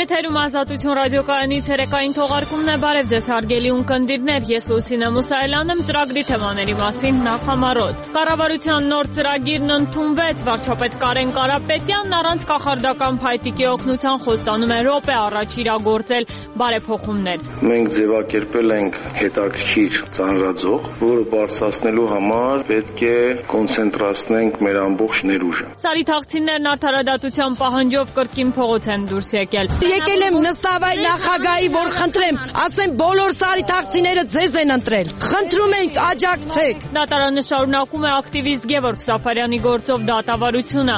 Եթերում Ազատություն ռադիոկայանից երեկային թողարկումն է, բարև ձեզ հարգելի ունկնդիրներ, ես Լուսինե Մուսայելյան եմ, ծրագրի թեմաների մասին նախամարոտ։ Կառավարության նոր ծրագիրն ընդունվեց, վարչապետ Կարեն Կարապետյանն առանց կախարդական փայտիկի օգնության խոստանում է րոպե առաջ իրագործել բարեփոխումներ։ Մենք ձևակերպել ենք հետաքրքիր ծանրաձող, որը բարձրացնելու համար պետք է կոնցենտրացնենք մեր ամբողջ ներուժը։ Սարի թաղցիններն արդարադատության պահանջով կրկին փողոց են դուրս եկել։ Եկել եմ նստավայր նախագահի, որ խնդրեմ, ասեմ բոլոր Սարի թաղցիները ձեզ են ընտրել։ Խնդրում ենք աջակցեք։ Դատարանը շարունակում է ակտիվիստ Գևորգ Սաֆարյանի գործով դատավարությունը։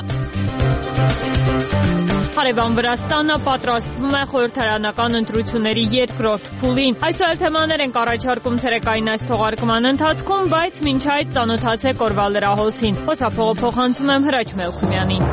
Հարևան Վրաստանը պատրաստվում է խորհրդարանական ընտրությունների երկրորդ փուլին։ Այսօր թեմաներ ենք առաջարկում ցերեկային այս թողարկման ընթացքում, բայց մինչ այդ ծանոթացեք օրվա լրահոսին։ Խոսափողը փոխանցում եմ Հրաչ Մելքումյանին։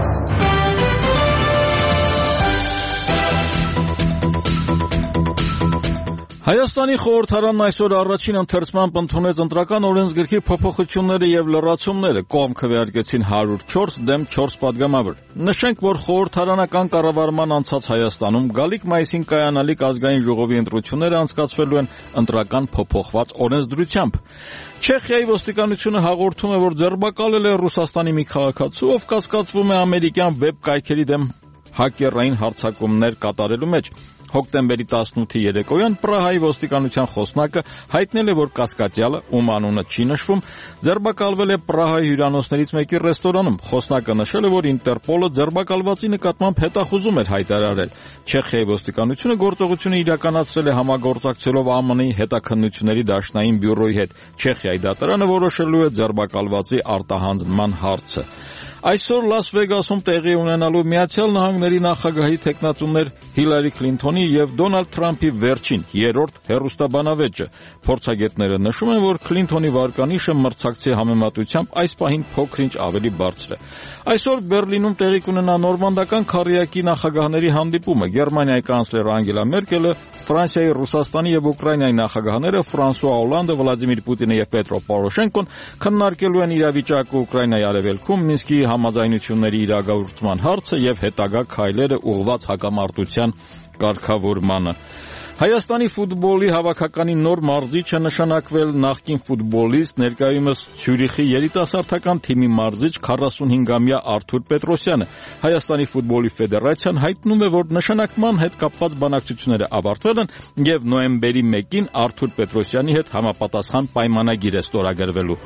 Հայաստանի խորհրդարանն այսօր առաջին ընթերցմամբ ընդունեց ընտրական օրենսգրքի փոփոխությունները եւ լրացումները, կողմ քվեարկեցին 104 դեմ 4 պատգամավոր։ Նշենք, որ խորհրդարանական կառավարման անցած Հայաստանում գալիք մայիսին կայանալիք ազգային ժողովի ընտրությունները անցկացվելու են ընտրական փոփոխված օրենսդրությամբ։ Չեխիայի ոստիկանությունը հաղորդում է, որ ձերբակալել է Ռուսաստանի մի քաղաքացու, ով կասկածվում է ամերիկյան վեբ կայքերի դեմ հակերային հարձակումներ կատարելու մեջ։ Հոկտեմբերի 18-ի երեկոյան Պրահայի ոստիկանության խոսնակը հայտնել է, որ կասկածյալը, ում անունը չի նշվում, ձերբակալվել է Պրահայի հյուրանոցներից մեկի ռեստորանում։ Խոսնակը նշել է, որ Ինտերպոլը ձերբակալվածի նկատմամբ հետախուզում էր հայտարարել։ Չեխիայի ոստիկանությունը գործողությունը իրականացրել է համագործակցելով ԱՄՆ-ի հետաքննությունների դաշնային բյուրոյի հետ։ Չեխիայի դատարանը որոշելու է ձերբակալվածի արտահանձնման հարցը։ Այսօր Լաս Վեգասում տեղի ունենալու Միացյալ Նահանգների նախագահի թեկնածուներ Հիլարի Քլինթոնի եւ Դոնալդ Թրամփի վերջին երրորդ հեռուստաբանավեճը։ Փորձագետները նշում են, որ Քլինթոնի վարկանիշը մրցակցի համեմատությամբ այս պահին փոքր-ինչ ավելի բարձր է։ Այսօր Բերլինում տեղի կունենա նորմանդական քառյակի նախագահների հանդիպումը։ Գերմանիայի կանցլեր Անգելա Մերկելը, Ֆրանսիայի, Ռուսաստանի եւ Ուկրաինայի նախագահները Ֆրանսուଆ Օլանդը, Վլադիմիր Պուտինը եւ Պետրո Պորոշենկոն քննարկելու են իրավիճակը Ուկրաինայի արևելքում, Մինսկի համաձայնությունների իրագործման հարցը եւ հետագա քայլերը ուղղված հակամարտության կարգավորմանը։ Հայաստանի ֆուտբոլի հավաքականի նոր մարզիչը նշանակվել նախկին ֆուտբոլիստ, ներկայումս Ցյուրիխի երիտասարդական թիմի մարզիչ 45-ամյա Արթուր Պետրոսյանը։ Հայաստանի ֆուտբոլի ֆեդերացիան հայտնում է, որ նշանակման հետ կապված բանակցությունները ավարտվել են եւ նոյեմբերի 1-ին Արթուր Պետրոսյանի հետ համապատասխան պայմանագիր է ստորագրվելու։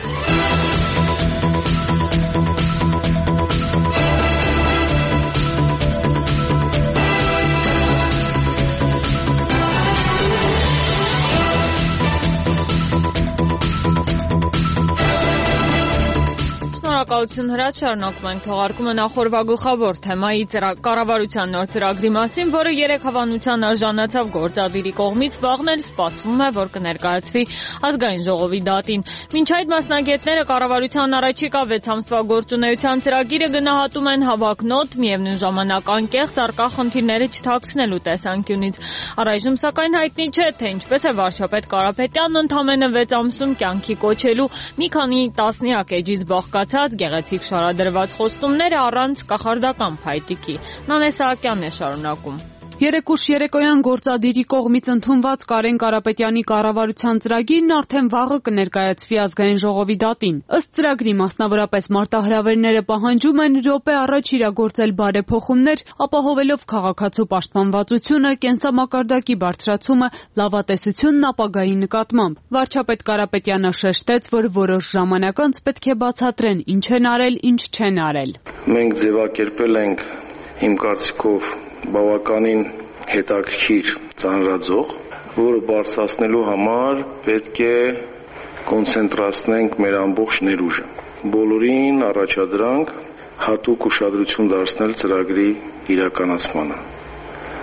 Շնորհակալություն Հրաչ, շարունակում ենք թողարկումը նախորդ գլխավոր թեմայի կառավարության նոր ծրագրի մասին, որը երեք հավանության արժանացավ գործադիրի կողմից, վաղն էլ սպասվում է, որ կներկայացվի ազգային ժողովի դատին։ Մինչ այդ մասնագետները կառավարության առաջիկա 6 ամսվա գործունեության ծրագիրը գնահատում են հավակնոտ, միևնույն ժամանակ անկեղծ առկա խնդիրները չթաքցնելու տեսանկյունից։ Առայժմ սակայն հայտնի չէ, թե ինչպես է վարչապետ Կարապետյանն ընդամենը 6 ամսում կյանքի կոչելու մի քանի տասնյակ էջից բաղկացած գեղեցիկ շարադրված խոստումները առանց կախարդական փայտիկի։ Նանե Սահակյանն է շարունակում։ Երեկուշ երեկոյան գործադիրի կողմից ընդունված Կարեն Կարապետյանի կառավարության ծրագիրն արդեն վաղը կներկայացվի ազգային ժողովի դատին։ Ըստ ծրագրի մասնավորապես մարտահրավերները պահանջում են րոպե առաջ իրագործել բարեփոխումներ, ապահովելով քաղաքացու պաշտպանվածությունը, կենսամակարդակի բարձրացումը, լավատեսությունն ապագայի նկատմամբ։ Վարչապետ Կարապետյանը շեշտեց, որ որոշ ժամանակ անց պետք է բացատրեն ինչ են արել, ինչ չեն արել։ Մենք ձևակերպել ենք իմ կարծիքով բավականին հետաքրքիր ծանրաձող, որը բարձրացնելու համար պետք է կոնցենտրացնենք մեր ամբողջ ներուժը։ Բոլորին առաջադրանք հատուկ ուշադրություն դարձնել ծրագրի իրականացմանը։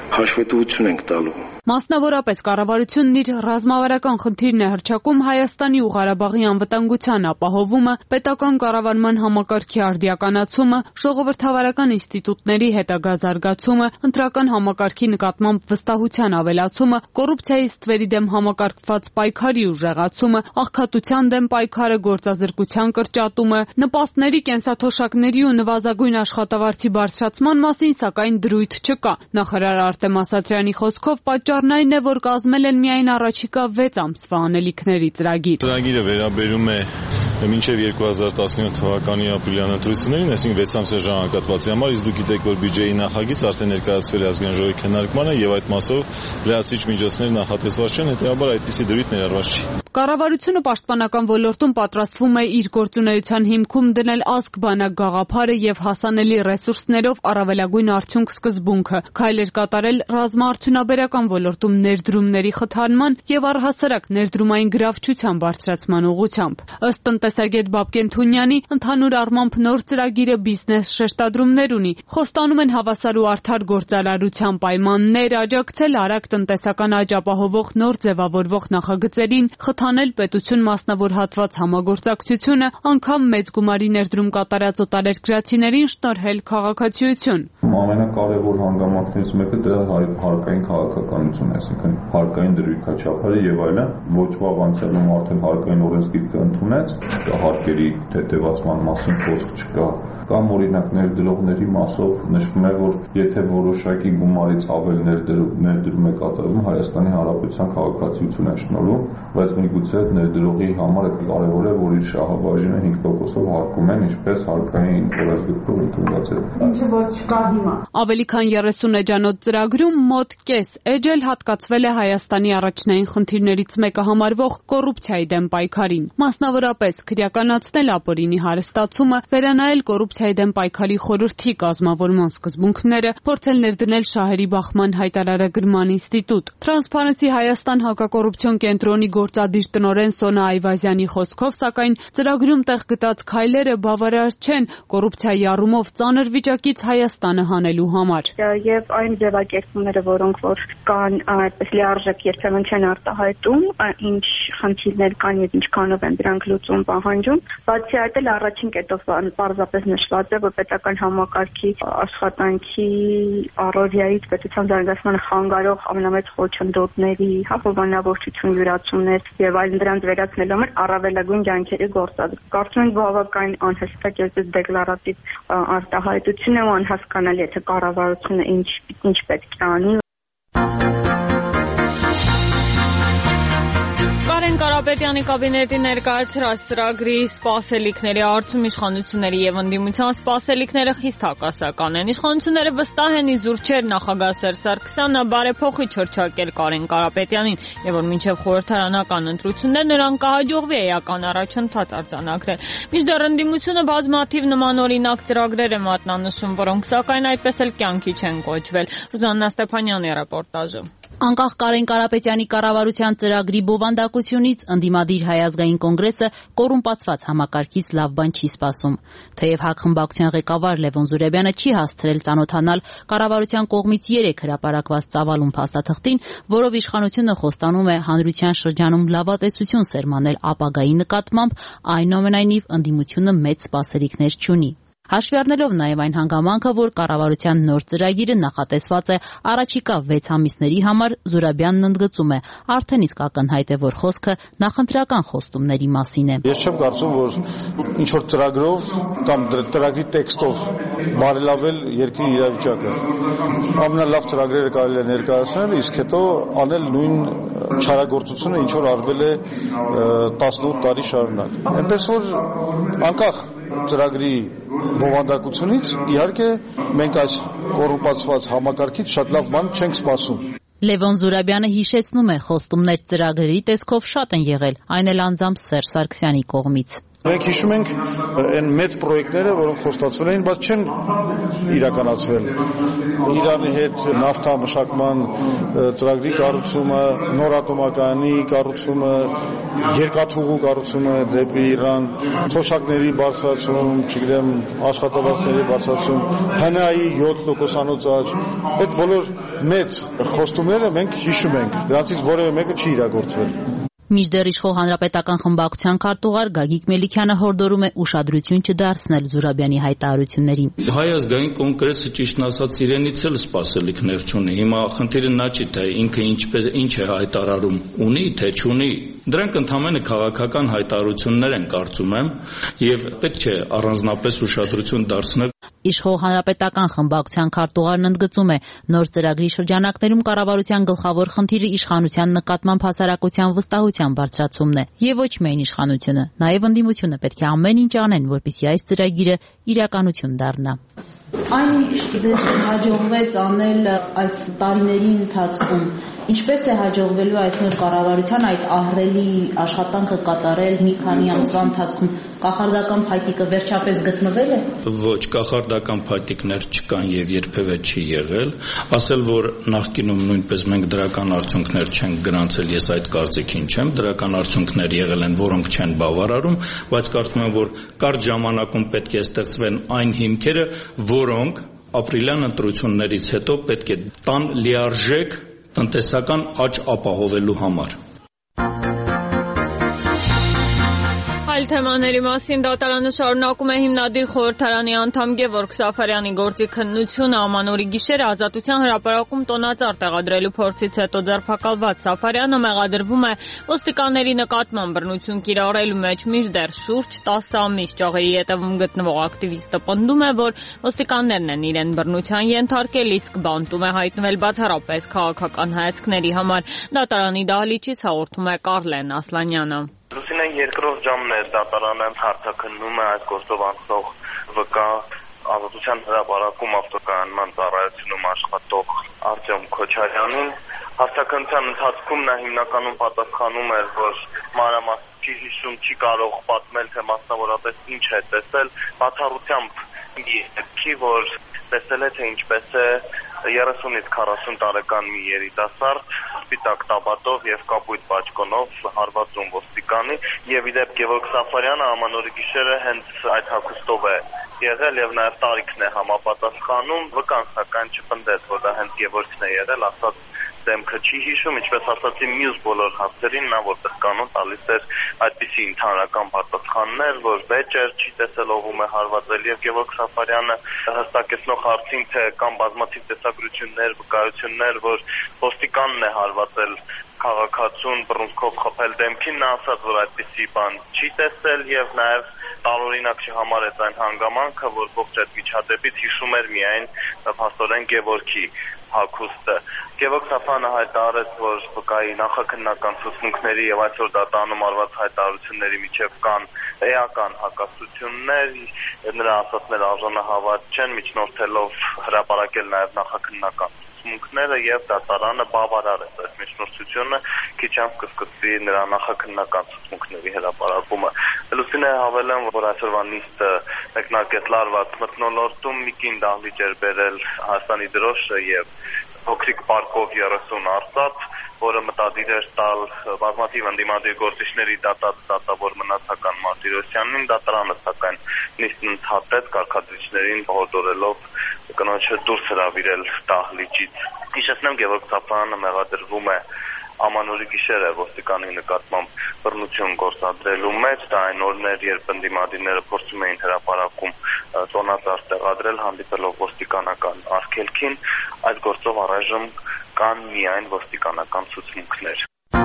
հաշվետվություն ենք տալու։ Մասնավորապես կառավարությունն իր ռազմավարական խնդիրն է հռչակում Հայաստանի ու Ղարաբաղի անվտանգության ապահովումը, պետական կառավարման համակարգի արդիականացումը, ժողովրդավարական ինստիտուտների հետագա զարգացումը, ընտրական համակարգի նկատմամբ վստահության ավելացումը, կոռուպցիայի ստվերի դեմ համակարգված պայքարի ուժեղացումը, աղքատության դեմ պայքարը, գործազրկության կրճատումը, նպաստների, կենսաթոշակների ու նվազագույն աշխատավարձի բարձրացման մասին սակայն դրույթ չկա։ Նախարար Արտեմ Ասատրյանի խոսքով պատճառն այն է, որ կազմել են միայն առաջիկա 6 ամսվա անելիքների ծրագիր։ Ծրագիրը վերաբերում է մինչև 2017 թվականի ապրիլյան ընտրություններին, այսինքն 6 ամսյա ժամանակահատվածի համար, իսկ դուք գիտեք, որ բյուջեի նախագիծ արդեն ներկայացվել է ազգային ժողովի քննարկմանը եւ այդ մասով լրացիչ միջոցներ նախատեսված չեն, հետեւաբար այդպիսի դրույթ ներառված չի։ Կառավարությունը պաշտպանական ոլորտում պատրաստվում է իր գործունեության հիմքում դնել ազգ-բանակ գաղափարը եւ հասանելի ռեսուրսներով առավելագույն արդյունք սկզբունքը, քայլեր կատարել ռազմաարդյունաբերական ոլորտում ներդրումների խթանման եւ առհասարակ ներդրումային գրավչության բարձրացման ուղղությամբ։ Ըստ տնտեսագետ Բաբկեն Թունյանի, ընդհանուր առմամբ նոր ծրագիրը բիզնես շեշտադրումներ ունի, խոստանում են հավասար ու արդար գործարարության պայմաններ, աջակցել արագ տնտեսական աճ ապահովող նոր ձևավորվող նախագծերին, խթանել պետություն մասնավոր հատված համագործակցությունը, անգամ մեծ գումարի ներդրում կատարած օտարերկրացիներին շնորհել քաղաքացիություն։ Ամենակարևոր հանգամանքներից մեկը դրա հարկային քաղաքականությունն է, այսինքն հարկային դրույքաչափերը եւ այլն, ոչ վաղ անցյալում արդեն հարկային օրենսգիրքը ընդունեց, չկա հարկերի թեթևացման մասին խոսք չկա, կամ օրինակ ներդրողների մասով նշվում է, որ եթե որոշակի գումարից ավել ներդրում է կատարվում, Հայաստանի Հանրապետության քաղաքացիություն է շնորհում, բայց միգուցե ներդրողի համար կարևոր է, որ իր շահաբաժինը 5%-ով հարկում են, ինչպես հարկային օրենսգրքով ընդունված է։ Ինչը որ չկա հիմա։ Ավելի քան 30 էջանոց ծրագրում մոտ կես էջ էլ հատկացվել է Հայաստանի առաջնային խնդիրներից մեկը համարվող կոռուպցիայի դեմ պայքարին։ Մասնավորապես քրեականացնել ապօրինի հարստացումը, վերանայել կոռուպցիայի դեմ պայքարի խորհրդի կազմավորման սկզբունքները, փորձել ներդնել շահերի բախման հայտարարագրման ինստիտուտ։ Transparency Հայաստան հակակոռուպցիոն կենտրոնի գործադիր տնօրեն Սոնա Այվազյանի խոսքով, սակայն ծրագրում տեղ գտած քայլերը բավարար չեն կոռուպցիայի առումով ծանր վիճակից Հայաստանը հանելու համար։ Եվ այն ձևակերպումները, որոնք որ կան, այդպես լիարժեք երբեմն չեն արտահայտում, ինչ խնդիրներ կան եւ ինչքանով են դրանք լուծում պահանջում։ Բացի այդ էլ առաջին կետով պարզապես նշված է, որ պետական համակարգի աշխատանքի առօրյայից պետության զարգացմանը խանգարող ամենամեծ խոչընդոտների, հովանավորչություն, յուրացումներ եւ այլն դրանց վերացնելու համար առավելագույն ջանքերի գործադրում։ Կարծում եմ բավական անհստակ է դեկլարատիվ արտահայտությունը ու անհասկանալի է, թե կառավարությունը ինչ պետք է անի։ Կարեն Կարապետյանի կաբինետի ներկայացրած ծրագրի սպասելիքների հարցում իշխանությունների եւ ընդդիմության սպասելիքները խիստ հակասական են։ Իշխանությունները վստահ են իզուր չէր նախագահ Սերժ Սարգսյանը բարեփոխիչ հռչակել Կարեն Կարապետյանին եւ որ մինչեւ խորհրդարանական ընտրություններ նրան կհաջողվի էական առաջընթաց արձանագրել։ Մինչդեռ ընդդիմությունը բազմաթիվ նմանօրինակ ծրագրեր է մատնանշում, որոնք սակայն այդպես էլ կյանքի չեն կոչվել։ Ռուզաննա Ստեփանյանի ռեպորտաժը։ Անկախ Կարեն Կարապետյանի կառավարության ծրագրի բովանդակությունից ընդդիմադիր Հայ ազգային կոնգրեսը կոռումպացված համակարգից լավ բան չի սպասում։ Թեև ՀԱԿ խմբակցության ղեկավար Լևոն Զուրաբյանը չի հասցրել ծանոթանալ կառավարության կողմից 3 հրապարակված ծավալուն փաստաթղթին, որով իշխանությունը խոստանում է հանրության շրջանում լավատեսություն սերմանել ապագայի նկատմամբ, այնուամենայնիվ ընդդիմությունը մեծ սպասելիքներ չունի։ Հաշվի առնելով նաև այն հանգամանքը, որ կառավարության նոր ծրագիրը նախատեսված է առաջիկա 6 ամիսների համար, Զուրաբյանն ընդգծում է, արդեն իսկ ակնհայտ է, որ խոսքը նախընտրական խոստումների մասին է։ Ես չեմ կարծում, որ ինչ որ ծրագրով կամ ծրագրի տեքստով բարելավել երկրի իրավիճակը։ Ամենալավ ծրագրերը կարելի է ներկայացնել, իսկ հետո անել նույն չարագործությունը, ինչ որ արվել է 18 տարի շարունակ։ Այնպես որ անկախ ծրագրի բովանդակությունից իհարկե մենք այս կոռումպացված համակարգից շատ լավ բան չենք սպասում։ Լևոն Զուրաբյանը հիշեցնում է, խոստումներ ծրագրերի տեսքով շատ են եղել, այն էլ անձամբ Սերժ Սարգսյանի կողմից։ Մենք հիշում ենք այն մեծ պրոյեկտները, որոնք խոստացվել էին, բայց չեն իրականացվել։ Իրանի հետ նավթամշակման ծրագրի կառուցումը, նոր ատոմակայանի կառուցումը, երկաթուղու կառուցումը դեպի Իրան, թոշակների բարձրացում, չգիտեմ, աշխատավարձների բարձրացում, ՀՆԱ-ի 7%-անոց աճ, այդ բոլոր մեծ խոստումները մենք հիշում ենք, դրանցից որևէ մեկը չի իրագործվել։ Մինչդեռ իշխող հանրապետական խմբակցության քարտուղար Գագիկ Մելիքյանը հորդորում է ուշադրություն չդարձնել Զուրաբյանի հայտարարություններին։ Հայ ազգային կոնգրեսը ճիշտն ասած իրենից էլ սպասելիքներ չունի։ Հիմա խնդիրը նա չի, թե ինքը ինչ է հայտարարում, ունի թե չունի։ Դրանք ընդհանրապես քաղաքական հայտարարություններ են, կարծում եմ, եւ պետք չէ առանձնապես ուշադրություն դարձնել։ Իշխող հանրապետական խմբակցության քարտուղարն ընդգծում է, նոր ծրագրի շրջանակներում կառավարության գլխավոր խնդիրը իշխանության նկատմամբ հասարակության վստահության բարձրացումն է, եւ ոչ միայն իշխանությունը, նաեւ ընդդիմությունը պետք է ամեն ինչ անեն, որպեսզի այս ծրագիրը իրականություն դառնա։ Այն ինչ ձեզ հաջողվեց անել այս տարիների ընթացքում, ինչպես է հաջողվելու այս նոր կառավարության այդ ահռելի աշխատանքը կատարել մի քանի ամսվա ընթացքում, կախարդական փայտիկը վերջապես գտնվել է։ Ոչ, կախարդական փայտիկներ չկան եւ երբևէ չի եղել, ասել որ նախկինում նույնպես մենք դրական արդյունքներ չենք գրանցել, ես այդ կարծիքին չեմ, դրական արդյունքներ եղել են, որոնք չեն բավարարում, բայց կարծում եմ որ կարճ ժամանակում պետք է ստեղծվեն այն հիմքերը, որոնք ապրիլյան ընտրություններից հետո պետք է տան լիարժեք տնտեսական աճ ապահովելու համար։ Այլ թեմաների մասին դատարանը շարունակում է հիմնադիր խորհրդարանի անդամ Գևորգ Սաֆարյանի գործի քննությունը ամանորի գիշերը Ազատության հրապարակում տոնածառ տեղադրելու փորձից հետո ձերբակալված Սաֆարյանը մեղադրվում է ոստիկանների նկատմամբ բռնություն կիրառելու մեջ, մինչդեռ շուրջ 10 ամիս ճաղերի հետևում գտնվող ակտիվիստը պնդում է, որ ոստիկաններն են իրեն բռնության ենթարկել, իսկ բանտում է հայտնվել բացառապես քաղաքական հայացքների համար։ Դատարանի դահլիճից հաղորդում է Կարլեն Ասլանյանը։ Լուսինե երկրորդ ժամն է դատարանը հարցաքննում է այս գործով անցնող վկա Ազատության հրապարակում ավտոկայանման ծառայությունում աշխատող Արտյոմ Քոչարյանին։ Հարցաքննության ընթացքում նա հիմնականում պատասխանում էր, որ մանրամասն չի հիշում, չի կարող պատմել, թե մասնավորապես ինչ է տեսել, բացառությամբ մի որ տեսել է, թե ինչպես է 30-ից 40 տարեկան մի երիտասարդ սպիտակ տաբատով եւ կապույտ բաճկոնով հարվածում ոստիկանի եւ իդեպ Գևորգ Սաֆարյանը ամանորի գիշերը հենց այդ հագուստով է եղել եւ նաեւ տարիքն է համապատասխանում, վկան սակայն չպնդեց, որ դա հենց Գևորգն է եղել, ասած դեմքը չի հիշում, ինչպես ասացի մյուս բոլոր հարցերին նա որպես կանոն տալիս էր այդպիսի ընդհանրական պատասխաններ, որ վեճեր չի տեսել ողում է հարվածել եւ Գևորգ Սաֆարյանը հստակեցնող հարցին, թե կան բազմաթիվ տեսագրություններ, վկայություններ, որ ոստիկանն է հարվածել քաղաքացուն բռունցքով խփել դեմքին, նա ասաց, որ այդպիսի բան չի տեսել եւ նաեւ տարօրինակ չհամարեց այն հանգամանքը, որ ողջ այդ միջադեպից հիշում էր միայն փաստորեն Գևորգի հագուստը։ Գևորգ Սաֆարյանը հայտարարեց, որ վկայի նախաքննական ցուցմունքների եւ այսօր դատարանում արված հայտարարությունների միջև կան էական հակասություններ, նրա ասածները արժանահավատ չեն, միջնորդելով հրապարակել նաեւ նախաքննական ցուցմունքները եւ դատարանը բավարարեց այս միջնորդությունը, քիչ անց կսկսվի նրա նախաքննական ցուցմունքների հրապարակումը։ Լուսինե հավելեմ, որ այսօրվա նիստը մեկնարկեց լարված մթնոլորտում, մի կին դահլիճ էր բերել Հայաստանի դրոշը եւ փոքրիկ պարկով 30 արծաթ, որը մտադիր էր տալ բազմաթիվ ընդդիմադիր գործիչների դատավոր մնացական Մարտիրոսյանին, դատարանը սակայն նիստն ընդհատեց կարգադրիչներին հորդորելով կնոջը դուրս հրավիրել դահլիճից։ Հիշեցնեմ, Գևորգ Սաֆարյանը մեղադրվում է ամանորի գիշերը ոստիկանի նկատմամբ բռնություն գործադրելու մեջ, դա այն օրներ, երբ ընդդիմադիրները փորձում էին հրապարակում տոնածառ տեղադրել, հանդիպելով ոստիկանական արգելքին, այդ գործով առայժմ կան միայն ոստիկանական ցուցմունքներ։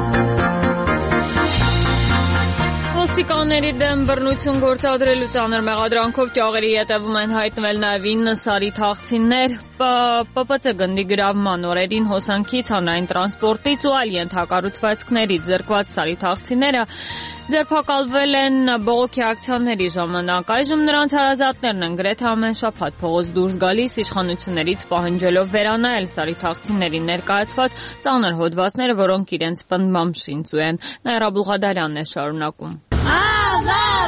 Ոստիկանների դեմ բռնություն գործադրելու ծանր մեղադրանքով ճաղերի ետևում են հայտնվել նաև 9 սարիթաղցիներ, ՊՊՑ գնդի գրավման օրերին հոսանքից, հանրային տրանսպորտից ու այլ ենթակառուցվածքներից զրկված սարիթաղցիները ձերբակալվել են բողոքի ակցիաների ժամանակ։ Այժմ նրանց հարազատներն են գրեթե ամեն շաբաթ փողոց դուրս գալիս իշխանություններից պահանջելով վերանայել սարիթաղցիների ներկայացված ծանր հոդվածները, որոնք իրենց պնդմամբ շինծու են։ Նաիրա Բուղադարյանն է շարունակում։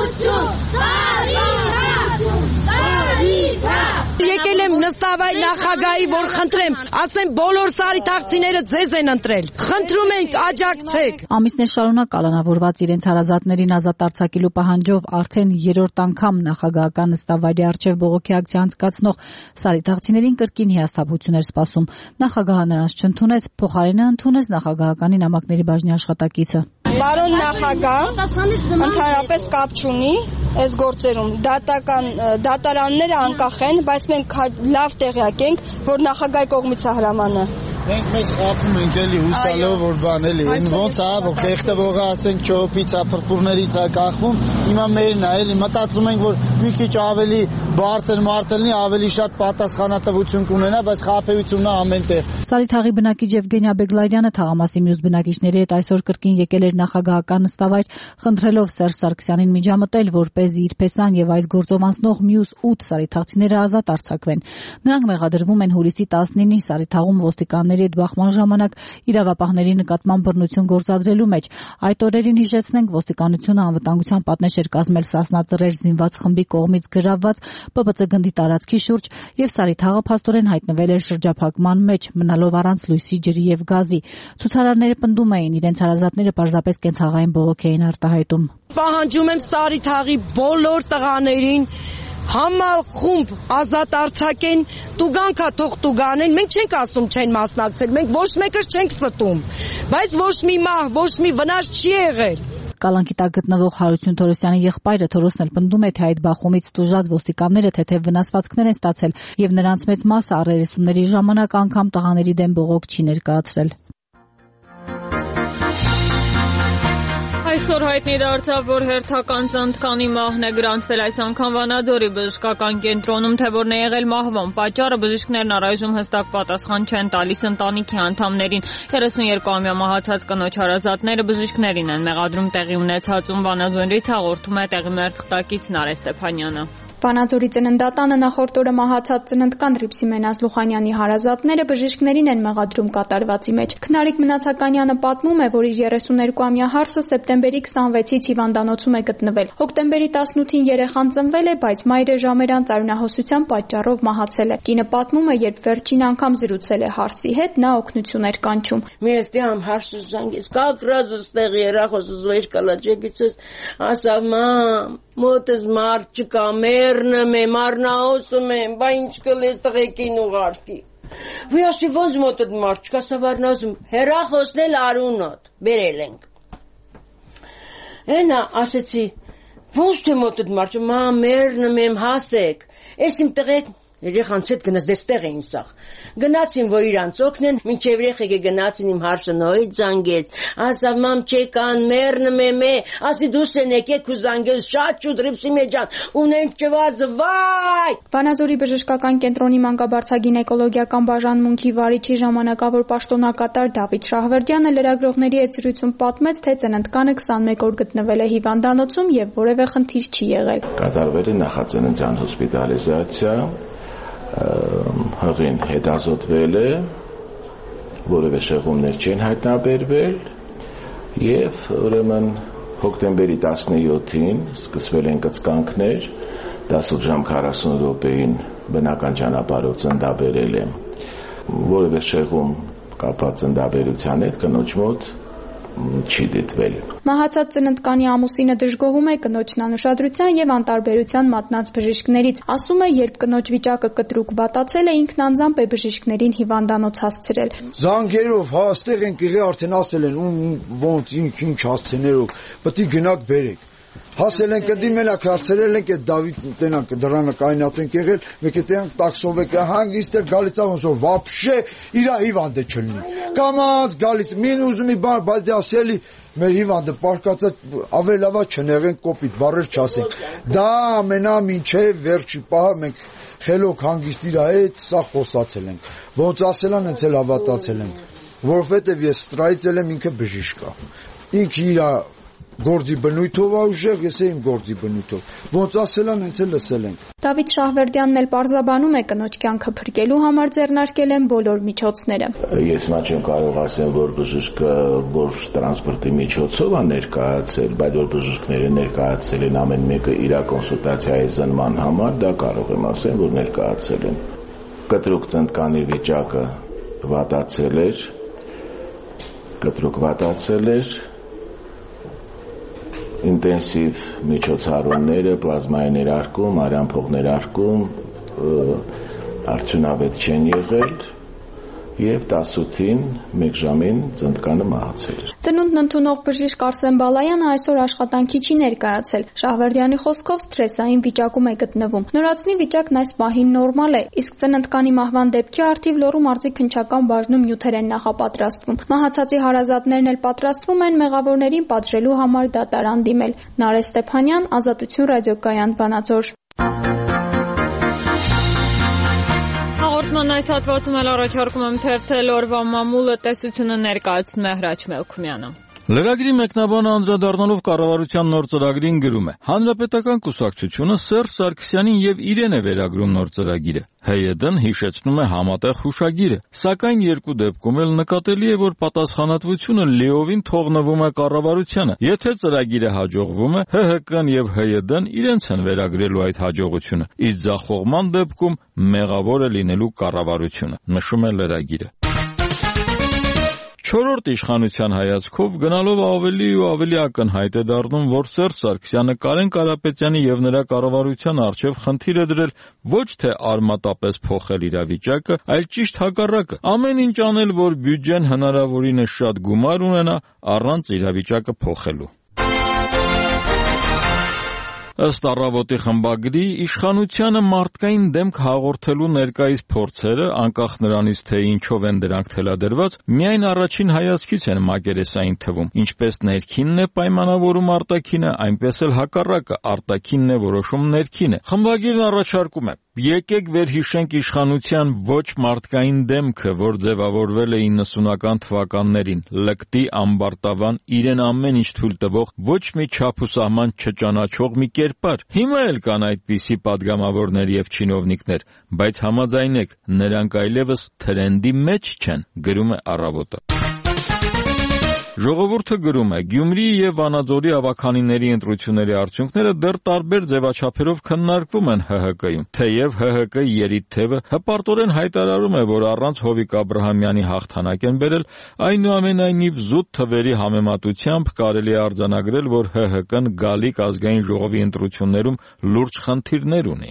Եկել եմ նստավայր նախագահի, որ խնդրեմ, ասեմ բոլոր սարիթաղցիները ձեզ են ընտրել։ Խնդրում ենք աջակցեք։ Ամիսներ շարունակ կալանավորված իրենց հարազատներին ազատ արձակելու պահանջով արդեն երրորդ անգամ նախագահական նստավայրի առջև բողոքի ակցիա անցկացնող սարիթաղցիներին կրկին հիասթափություն էր սպասում։ Նախագահը նրանց չընդունեց, փոխարենը ընդունեց նախագահականի նամակների բաժնի աշխատակիցը։ Պարոն նախագահ, ընդհանրապես կապ չունի այս գործերում։ Դատարանները անկախ են, բայց մենք լավ տեղյակ ենք, որ նախագահի կողմից է հրամանը։ Մենք մեզ խափում ենք էլի հուսալով, որ բան էլի, ոնց է, որ խեղտվողը ասենք չոփից է, փրփուրներից է կախվում, հիմա մերն է, էլի մտածում ենք, որ մի քիչ ավելի բարձր մարտելնի, ավելի շատ պատասխանատվություն կունենա, բայց խափեությունն է ամենտեղ։ Սարիթաղի բնակիչ Եվգենիա Բեգլարյանը թաղամասի մյուս բնակիչների հետ այսօր կրկին եկել էր նախագահական նստավայր, խնդրելով Սերժ Սարգսյանին միջամտել, որպեսզի իր փեսան եւ այս գործով անցնող մյուս 8 սարիթաղցիները ազատ արձակվեն։ Նրանք մեղադրվում են հուլիսի 19-ին Սարիթաղում ոստիկանների հետ բախման ժամանակ իրավապահների նկատմամբ բռնություն գործադրելու մեջ։ Այդ օրերին հիշեցնենք, ոստիկանությունը անվտանգության պատնեշ էր կազմել Սասնա Ծռեր զինված խմբի կողմից գրավված ՊՊՑ գնդի տարածքի շուրջ եւ Սարիթաղը փաստորեն հայտնվել էր շրջափակման մեջ, մնալով առանց լույսի, ջրի եւ գազի։ Ցուցարարները պնդում էին, իրենց հարազատները պարզապես կենցաղային բողոք էին արտահայտում։ Պահանջում եմ Սարիթաղի բոլոր տղաներին համալ խումբ ազատ արձակեն, տուգանքա թող տուգանեն, մենք չենք ասում չեն մասնակցել, մենք ոչ մեկս չենք ստում, բայց ոչ մի մահ, ոչ մի վնաս չի եղել։ Կալանքի տակ գտնվող Հարություն Թորոսյանի եղբայրը Թորոսն էլ պնդում է, թե այդ բախումից տուժած ոստիկանները թեթև վնասվածքներ են ստացել եւ նրանց մեծ մասը առերեսումների ժամանակ անգամ տղաների դեմ բողոք չի ներկայացրել։ Այսօր հայտնի դարձավ, որ հերթական ծննդկանի մահն է գրանցվել այս անգամ Վանաձորի բժշկական կենտրոնում, թե որն է եղել մահվան պատճառը բժիշկներն առայժմ հստակ պատասխան չեն տալիս ընտանիքի անդամներին։ 32-ամյա մահացած կնոջ հարազատները բժիշկներին են մեղադրում տեղի ունեցածում։ Վանաձորից հաղորդում է տեղի մեր թղթակից Նարէ Ստեփանյանը։ Վանաձորի ծննդատանը նախորդ օրը մահացած ծննդկան Ռիփսիմեն Ազլուխանյանի հարազատները բժիշկներին են մեղադրում կատարվածի մեջ։ Քնարիկ Մնացականյանը պատմում է, որ իր 32-ամյա հարսը սեպտեմբերի 26-ից հիվանդանոցում է գտնվել։ Հոկտեմբերի 18-ին երեխան ծնվել է, բայց մայրը ժամերան ծարունահոսության պատճառով մահացել է։ Կինը պատմում է, երբ վերջին անգամ զրուցել է հարսի հետ, նա օգնություն էր կանչում։ Մերստի համ հարսը զանգեց, կակրած ստեղ երախոսը զոհեր կալաճեպիցս, ասավ մամ, մոտս մարդ չկա, մերնեմ եմ, արնահոսում եմ, բա ինչ կլես տղեկին ուղարկի։ Վյասի ոնց մոտդ մարդ չկա, սավարնազում, հերախոսնել արունոտ, բերել ենք։ Ենա, ասեցի, ոնց թե մոտդ մարդ, մամ, մերնեմ եմ, հասեք, ես իմ տղեկ, երեխանց հետ գնաց դեստեղ էին սաղ։ Գնացին, որ իրանց օգնեն, մինչև երեխեքը գնացին իմ հարսը նորից զանգեց, ասավ մամ չեկան, մերնում եմ է, ասի դուս են եկեք ու զանգել շատ շուտ Ռիփսիմե ջան, ունենք ճված, վայ։ Վանաձորի բժշկական կենտրոնի մանկաբարձագինեկոլոգիական բաժանմունքի վարիչի ժամանակավոր պաշտոնակատար Դավիթ Շահվերդյանը լրագրողների հետ զրույցում պատմեց, թե ծննդկանը 21 օր գտնվել է հիվանդանոցում եւ որևէ խնդիր չի եղել։ Կատարվել է նախածննդյան հոսպիտալիզացիա, հղին հետազոտվել է, որևէ շեղումներ չեն հայտնաբերվել եւ ուրեմն հոկտեմբերի 17-ին սկսվել են կծկանքներ, 18 ժամ 40 րոպեին բնական ճանապարհով ծննդաբերել է, որևէ շեղում կապված ծննդաբերության հետ կնոջ մոտ չի դիտվել։ Մահացած ծննդկանի ամուսինը դժգոհում է կնոջն անուշադրության եւ անտարբերության մատնած բժիշկներից։ Ասում է, երբ կնոջ վիճակը կտրուկ վատացել է, ինքն անձամբ է բժիշկներին հիվանդանոց հասցրել։ Զանգերով, հա, այստեղ են եղել, արդեն ասել են, ոնց ինչ հասցեներով, պետք է գնաք բերեք։ Հասել ենք դիմելակ հարցրել ենք այդ Դավիթ տենակ դրանը կայնած ենք եղել, մեկ էտեն տաքսով եկա հանգիստ է գալիս ոնց որ вообще իր հիվանդը չլինի։ Կամած գալիս մին ուզում ի բան, բայց դե ասելի մեր հիվանդը պարկածա ավելի լավա չնեղեն կոպիտ բառեր չասենք։ Դա ամենամինչև վերջի պահը մենք խելոք հանգիստ իր հետ սա խոսացել ենք։ Ոնց ասելան հենց էլ հավատացել ենք, որովհետև ես ստրայից եմ ինքը բժիշկ է։ Ինքը իր Գործի բնույթով է ուժեղ, ես իմ գործի բնույթով։ Ոնց ասել են, հենց էլ լսել ենք։ Դավիթ Շահվերդյանն էլ պարզաբանում է կնոջ կյանքը փրկելու համար ձեռնարկել են բոլոր միջոցները։ Ես մա չեմ կարող ասեմ, որ բժիշկը ոչ տրանսպորտի միջոցով է ներկայացել, բայց որ բժիշկները ներկայացել են ամեն մեկը իր կոնսուլտացիայի զնման համար, դա կարող եմ ասել, որ ներկայացել են։ Կտրուկ ծնտկանի վիճակը վատացել էր, ինտենսիվ միջոցառումները, պլազմայի ներարկում, արյան փող ներարկում արդյունավետ չեն եղել եւ 18-ին 1 ժամին ծնտկանը մահացել էր։ Ծնունդն ընդունող բժիշկ Արսեն Բալայանը այսօր աշխատանքի չի ներկայացել։ Շահվերդյանի խոսքով սթրեսային վիճակում է գտնվում։ Նորածնի վիճակն այս պահին նորմալ է, իսկ ծննդկանի մահվան դեպքի առթիվ Լոռու մարզի քննչական բաժնում նյութեր են նախապատրաստվում։ Մահացածի հարազատներն էլ պատրաստվում են մեղավորներին պատժելու համար դատարան դիմել։ Նարէ Ստեփանյան, Ազատություն ռադիոկայան, Վանաձոր։ Հաղորդման այս հատվածում էլ առաջարկում եմ թերթել օրվա մամուլը, տեսությունը ներկայացնում է Հրաչ Մելքումյանը։ Լրագրի մեկնաբանը անդրադառնալով կառավարության նոր ծրագրին գրում է. Հանրապետական կուսակցությունը Սերժ Սարգսյանին եւ իրեն է վերագրում նոր ծրագիրը։ ՀՅԴ-ն հիշեցնում է համատեղ հուշագիրը, սակայն երկու դեպքում էլ նկատելի է, որ պատասխանատվությունը լիովին թողնվում է կառավարությանը։ Եթե ծրագիրը հաջողվում է, ՀՀԿ-ն եւ ՀՅԴ-ն իրենց են վերագրելու այդ հաջողությունը, իսկ ձախողման դեպքում մեղավոր է լինելու կառավարությունը, նշում է լրագիրը։ Չորրորդ իշխանության հայացքով գնալով ավելի ու ավելի ակնհայտ է դառնում, որ Սերժ Սարգսյանը Կարեն Կարապետյանի եւ նրա կառավարության առջև խնդիր է դրել ոչ թե արմատապես փոխել իրավիճակը, այլ ճիշտ հակառակը։ Ամեն ինչ անել, որ բյուջեն հնարավորինս շատ գումար ունենա առանց իրավիճակը փոխելու։ Ըստ Առավոտի խմբագրի, իշխանությանը մարդկային դեմք հաղորդելու ներկայիս փորձերը, անկախ նրանից, թե ինչով են դրանք թելադրված, միայն առաջին հայացքից են մակերեսային թվում։ Ինչպես ներքինն է պայմանավորում արտաքինը, այնպես էլ հակառակը, արտաքինն է որոշում ներքինը։ Խմբագիրն առաջարկում է. Եկեք վերհիշենք իշխանության ոչ մարդկային դեմքը, որ ձևավորվել է 90-ական թվականներին, լկտի ամբարտավան, իրեն ամեն ինչ թույլ տվող, ոչ մի չափ ու սահման չճանաչող մի կերպար։ Հիմա էլ կան այդպիսի падգամավորներ եւ չինովնիկներ, բայց համաձայնեք, նրանք այլևս թրենդի մեջ չեն, գրում է Առավոտը։ Ժողովուրդը գրում է. Գյումրիի եւ Վանաձորի ավագանիների ընտրությունների արդյունքները դեռ տարբեր ձևաչափերով քննարկվում են ՀՀԿ-ում, թեև ՀՀԿ երիտթևը հպարտորեն հայտարարում է, որ առանց Հովիկ Աբրահամյանի հաղթանակ են բերել, այնուամենայնիվ զուտ թվերի համեմատությամբ կարելի է արձանագրել, որ ՀՀԿ-ն գալիք ազգային ժողովի ընտրություններում լուրջ խնդիրներ ունի։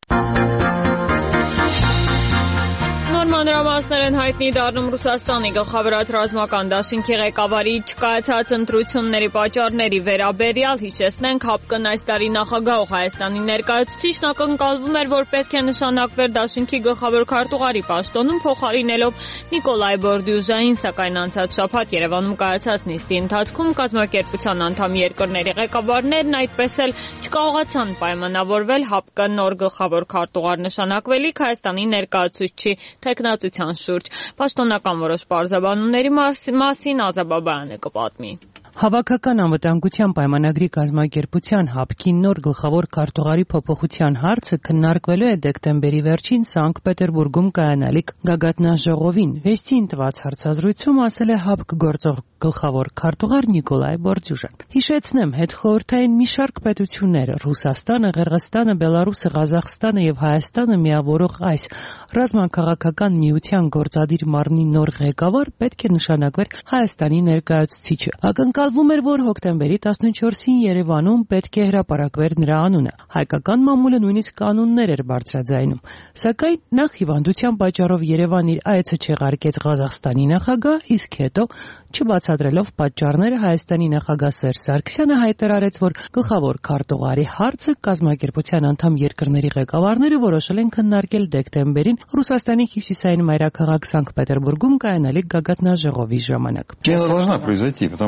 Մանրամասներ են հայտնի դառնում Ռուսաստանի գլխավորած ռազմական դաշինքի ղեկավարի չկայացած ընտրությունների պատճառների վերաբերյալ։ Հիշեցնենք, ՀԱՊԿ-ն այս տարի նախագահող Հայաստանի ներկայացուցիչն ակնկալվում էր, որ պետք է նշանակվեր դաշինքի գլխավոր քարտուղարի պաշտոնում, փոխարինելով Նիկոլայ Բորդյուժային, սակայն անցած շաբաթ Երևանում կայացած նիստի ընթացքում կազմակերպության անդամ երկրների ղեկավարներն այդպես էլ չկարողացան պայմանավորվել ՀԱՊԿ նոր գլխավոր քարտուղար նշանակվելիք Հայաստանի ներկայացուցչի տեխնատության շուրջ։ Պաշտոնական որոշ պարզաբանումների մասին Ազաբաբայանը կպատմի։ Հավաքական անվտանգության պայմանագրի կազմակերպության ՀԱՊԿ-ի նոր գլխավոր քարտուղարի փոփոխության հարցը քննարկվելու է դեկտեմբերի վերջին Սանկտ Պետերբուրգում կայանալիք գագաթնաժողովին։ Վեստին տված հարցազրույցում ասել է ՀԱՊԿ գործող գլխավոր քարտուղար Նիկոլայ Բորդյուժան։ Հիշեցնեմ, հետխորհրդային մի շարք պետությունները՝ Ռուսաստանը, Ղրղստանը, Բելարուսը, Ղազախստանը եւ Հայաստանը միավորող այս ռազմաքաղաքական միության գործադիր մարմնի նոր ղեկավար պետք է նշանակվեր Հայաստանի ներկայացուցիչը։ Ակնկալվում էր, որ հոկտեմբերի 14-ին Երևանում պետք է հրապարակվեր նրա անունը։ Հայկական մամուլը նույնիսկ կանոններ էր բարձրաձայնում։ Սակայն նախ հիվանդության պատճառով Երևան իր այցը չեղարկեց Ղազախստանի նախագահ, իսկ հետո չբացատրելով պատճառները Հայաստանի նախագահ Սերժ Սարգսյանը հայտարարեց, որ գլխավոր քարտուղարի հարցը կազմակերպության անդամ երկրների ղեկավարները որոշել են քննարկել դեկտեմբերին Ռուսաստանի հյուսիսային մայրաքաղաք Սանկտ Պետերբուրգում կայանալիք գագաթնաժողովի ժամանակ։ Должна произойти, потому что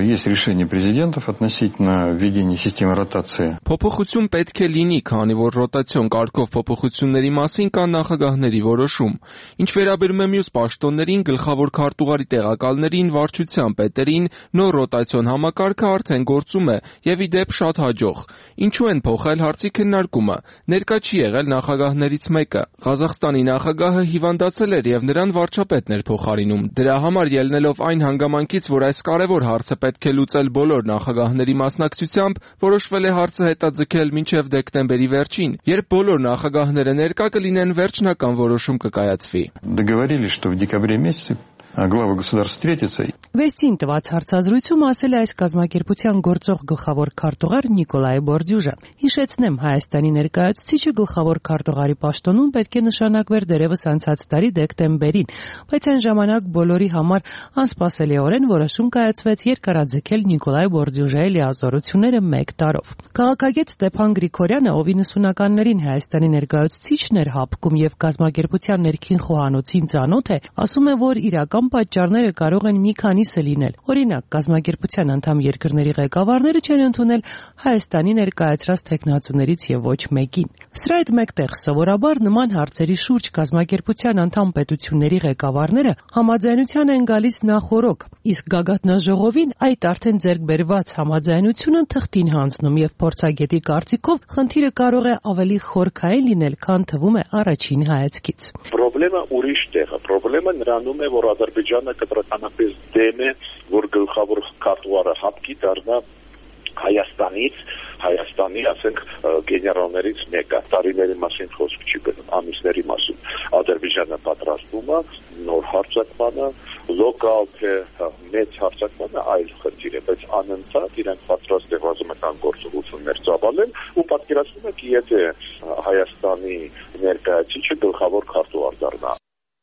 есть решение президентов относительно введения системы ротации. Փոփոխություն պետք է լինի, քանի որ ռոտացիոն կարգով փոփոխությունների մասին կան նախագահների որոշում։ Ինչ վերաբերում է մյուս պաշտոններին, գլխավոր քարտուղարի տեղակալներին, վարչության պետերին, նոր ռոտացիոն համակարգը արդեն գործում է եւ ի դեպ շատ հաջող։ Ինչու են փոխել հարցի քննարկումը։ Ներկա չի եղել նախագահներից մեկը։ Ղազախստանի նախագահը հիվանդացել էր եւ նրան վարչապետն էր փոխարինում։ Դրա համար ելնելով այն հանգամանքից, որ այս կարևոր հարցը պետք է լուծել բոլոր նախագահների մասնակցությամբ, որոշվել է հարցը հետաձգել մինչև դեկտեմբերի վերջին, երբ բոլոր նախագահները ներկա կլինեն, վերջնական որոշում կկայացվի։ Договорились, что в декабре месяце главы государств встретятся. Վեստին տված հարցազրույցում ասել է այս կազմակերպության գործող գլխավոր քարտուղար Նիկոլայ Բորդյուժը։ Հիշեցնեմ, Հայաստանի ներկայացուցիչը գլխավոր քարտուղարի պաշտոնում պետք է նշանակվեր դերևս անցած տարի դեկտեմբերին, բայց այն ժամանակ բոլորի համար անսպասելիորեն որոշում կայացվեց երկարաձգել Նիկոլայ Բորդյուժայի լիազորությունները 1 տարով։ Քաղաքագետ Ստեփան Գրիգորյանը, ով 90-ականներին Հայաստանի ներկայացուցիչն էր ՀԱՊԿ-ում եւ կազմակերպության ներքին խոհանոցին ծանոթ է, ասում է, որ իրական պատճառները կարող են մի քանիսը լինել։ Օրինակ, կազմակերպության անդամ երկրների ղեկավարները չեն ընդունել Հայաստանի ներկայացրած թեկնածուներից եւ ոչ մեկին։ Սրա հետ մեկտեղ սովորաբար նման հարցերի շուրջ կազմակերպության անդամ պետությունների ղեկավարները համաձայնության են գալիս նախօրոք, իսկ գագաթնաժողովին այդ արդեն ձեռք բերված համաձայնությունը թղթին հանձնում եւ փորձագետի կարծիքով խնդիրը կարող է ավելի խորքային լինել, քան թվում է առաջին հայացքից։ Պրոբլեմը ուրիշ տեղ է։ Պրոբլեմը նրանում է, որ Ադրբեջանը կտրականապես դեմ է, որ գլխավոր քարտուղարը ՀԱՊԿ-ի դառնա Հայաստանի, ասենք, գեներալներից մեկը։ Տարիների մասին խոսք չի գնում, ամիսների մասին։ Ադրբեջանը պատրաստվում է նոր հարձակմանը, լոկալ թե մեծ հարձակմանը այլ խնդիր է, բայց անընդհատ իրենք պատրաստ է ռազմական գործողություններ ծավալել ու պատկերացնում եք, եթե Հայաստանի ներկայացուցիչը գլխավոր քարտուղար դառնա։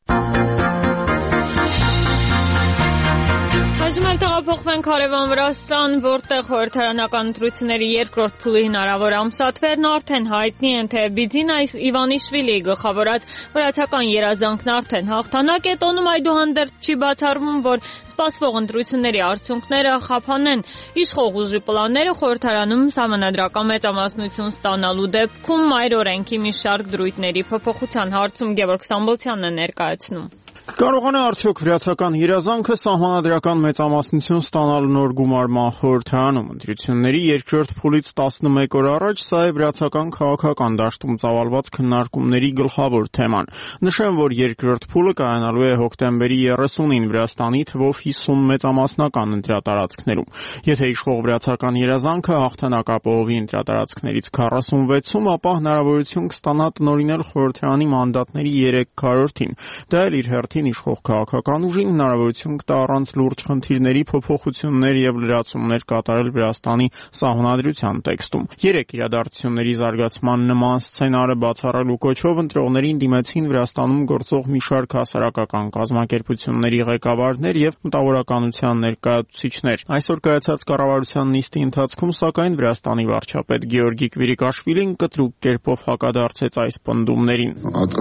Այժմ էլ տեղափոխվենք հարևան Վրաստան, որտեղ խորհրդարանական ընտրությունների երկրորդ փուլի հնարավոր ամսաթվերն արդեն հայտնի են, թե Բիձինա Իվանիշվիլիի գլխավորած վրացական երազանքն արդեն հաղթանակ է տոնում, այդուհանդերձ չի բացառվում, որ սպասվող ընտրությունների արդյունքները խափանեն իշխող ուժի պլանները խորհրդարանում սահմանադրական մեծամասնություն ստանալու դեպքում մայր օրենքի մի շարք դրույթների փոփոխության հարցում Գևորգ Սամբոլցյանն է ներկայացնում։ Կարողանա արդյոք վրացական երազանքը սահմանադրական մեծամասնություն ստանալու նոր գումարման խորհրդարանում ընտրությունների երկրորդ փուլից 11 օր առաջ սա է վրացական քաղաքական դաշտում ծավալված քննարկումների գլխավոր թեման։ Նշեմ, որ երկրորդ փուլը կայանալու է հոկտեմբերի 30-ին Վրաստանի թվով 50 մեծամասնական ընտրատարածքներում։ Եթե իշխող վրացական երազանքը հաղթանակ ապահովի ընտրատարածքներից 46-ում, ապա հնարավորություն կստանա տնօրինել խորհրդարանի մանդատների 3/4-ին։ Դա էլ իր հերթին իշխող քաղաքական ուժին հնարավորություն կտա առանց լուրջ խնդիրների փոփոխություններ եւ լրացումներ կատարել Վրաստանի սահմանադրության տեքստում։ 3 իրադարձությունների զարգացման նման սցենարը բացառելու կոչով ընտրողներին դիմեցին Վրաստանում գործող մի շարք հասարակական կազմակերպությունների ղեկավարներ եւ մտավորականության ներկայացուցիչներ։ Այսօր կայացած կառավարության նիստի ընթացքում, սակայն, Վրաստանի վարչապետ Գեորգի Կվիրիկաշվիլին կտրուկ կերպով հակադարձեց այս պնդումներին։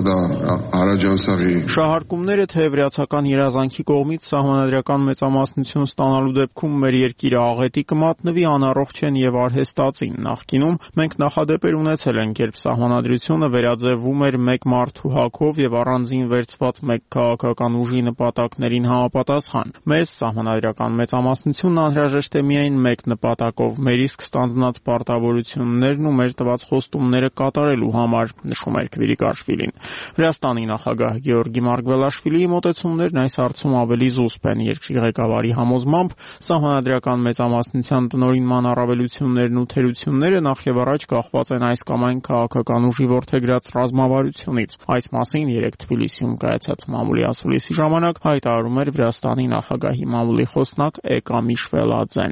Շահարկումները, թե վրացական երազանքի կողմից սահմանադրական մեծամասնություն ստանալու դեպքում մեր երկիրը աղետի կմատնվի, անառողջ են եւ արհեստածին։ Նախկինում մենք նախադեպեր ունեցել ենք, երբ սահմանադրությունը վերաձևվում էր մեկ մարդու հակով եւ առանձին վերցված մեկ քաղաքական ուժի նպատակներին համապատասխան։ Մեզ սահմանադրական մեծամասնությունն անհրաժեշտ է միայն մեկ նպատակով՝ մեր իսկ ստանձնած պարտավորություններն ու մեր տված խոստումները կատարելու համար, նշում էր Կվիրիկաշվիլին։ Վրաստանի նախագահ Գեորգի Մարգվելաշվիլիի մոտեցումներն այս հարցում ավելի զուսպ են։ Երկրի ղեկավարի համոզմամբ սահմանադրական մեծամասնության տնօրինման առավելություններն ու թերությունները նախ եւ առաջ կախված են այս կամ այն քաղաքական ուժի որդեգրած ռազմավարությունից։ Այս մասին 3 Թբիլիսիում կայացած մամուլի ասուլիսի ժամանակ հայտարարում էր Վրաստանի նախագահի մամուլի խոսնակ Էկա Միշվելաձեն։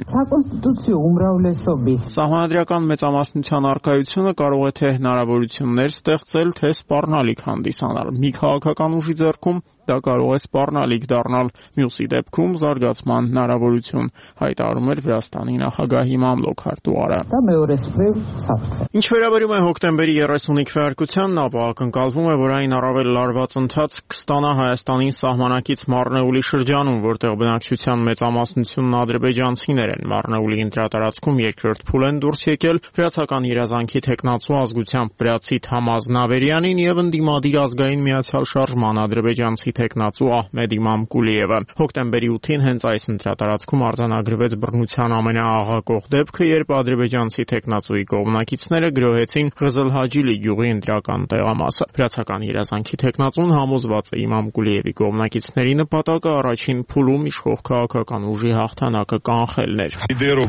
Սահմանադրական մեծամասնության առկայությունը կարող է թե հնարավորություններ ստեղծել, թե սպառնալիք հանդիսանալ։ Մի քաղաքական ուժի ձեռքում դա կարող է սպառնալիք դառնալ, մյուսի դեպքում զարգացման հնարավորություն, հայտարարում էր Վրաստանի նախագահի մամլոք քարտուղարը։ Ինչ վերաբերում է հոկտեմբերի 30-ի քվեարկությանն, ապա ակնկալվում է, որ այն առավել լարված ընթացք կստանա Հայաստանի սահմանակից Մարնեուլի շրջանում, որտեղ բնակչության մեծամասնությունն ադրբեջանցիներ են։ Մարնեուլի ընտրատարածքում երկրորդ փուլ են դուրս եկել վրացական երազանքի թեկնածու ազգությամբ վրացի Թամազ Նավերյանին եւ ընդդիմադիր ազգային միացյալ շարժման ադրբեջանցի թեկնածու Ահմեդ Իմամ Կուլիևը։ Հոկտեմբերի 8-ին հենց այս ընտրատարածքում արձանագրվեց բռնության ամենաաղաղակող դեպքը, երբ ադրբեջանցի թեկնածուի կողմնակիցները գրոհեցին Ղզլհաջիլի գյուղի ընտրական տեղամասը։ Վրացական երազանքի թեկնածուն համոզված է Իմամ Կուլիևի կողմնակիցների նպատակը առաջին փուլում իշխող քաղաքական ուժի հաղթանակը կանխելն էր։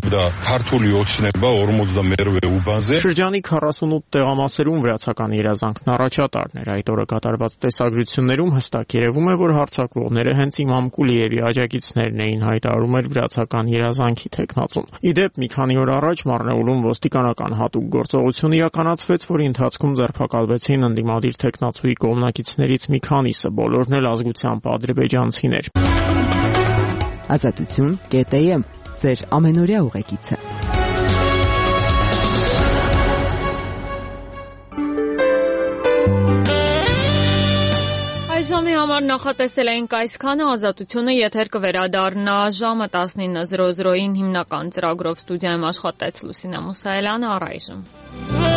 Շրջանի 48 տեղամասերում վրացական երազանքն առաջատարն էր։ Այդ օրը կատարված տեսագրություններում հստակ երևում է, որ հարձակվողները հենց Իմամ Կուլիևի աջակիցներն էին, հայտարարում էր վրացական երազանքի թեկնածուն։ Ի դեպ, մի քանի օր առաջ Մարնեուլում ոստիկանական հատուկ գործողություն իրականացվեց, որի ընթացքում ձերբակալվեցին ընդդիմադիր թեկնածուի կողմնակիցներից մի քանիսը, բոլորն էլ ազգությամբ ադրբեջանցիներ։ Ազատություն.am ձեր ամենօրյա ուղեկիցը։ Ժամի համար նախատեսել էինք այսքանը, Ազատությունը եթեր կվերադառնա ժամը 19:00-ին հիմնական ծրագրով ստուդիայում աշխատեց Լուսինե Մուսայելյանը, առայժմ։